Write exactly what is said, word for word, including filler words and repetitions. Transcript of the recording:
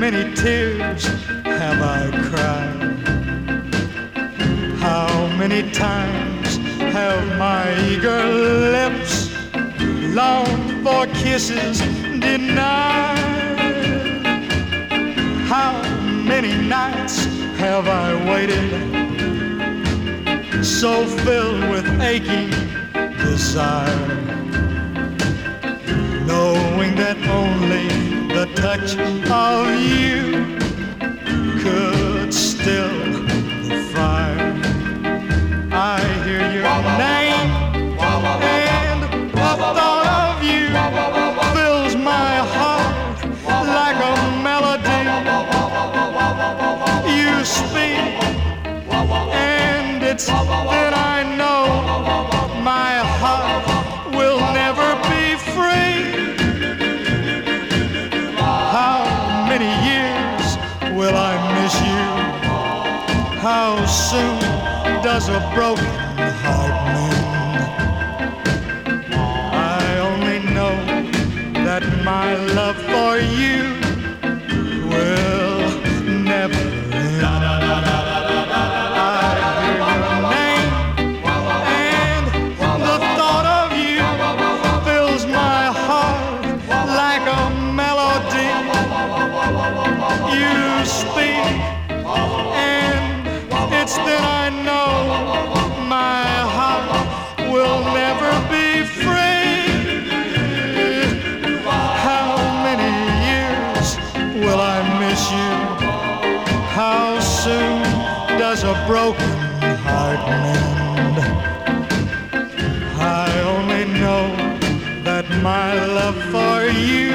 many tears have I cried? How many times have my eager lips longed for kisses denied? How many nights have I waited, so filled with aching desire, knowing that only the touch of you could still the fire. I hear your name, and the thought of you fills my heart like a melody. You speak, and it's then I know my heart will never be free. How many years will I miss you? How soon does a broken heart mend? I only know that my love for you will never end. I hear your name, and the thought of you fills my heart like a melody. You speak, and it's then I know my heart will never be free. How many years will I miss you? How soon does a broken heart mend? I only know that my love for you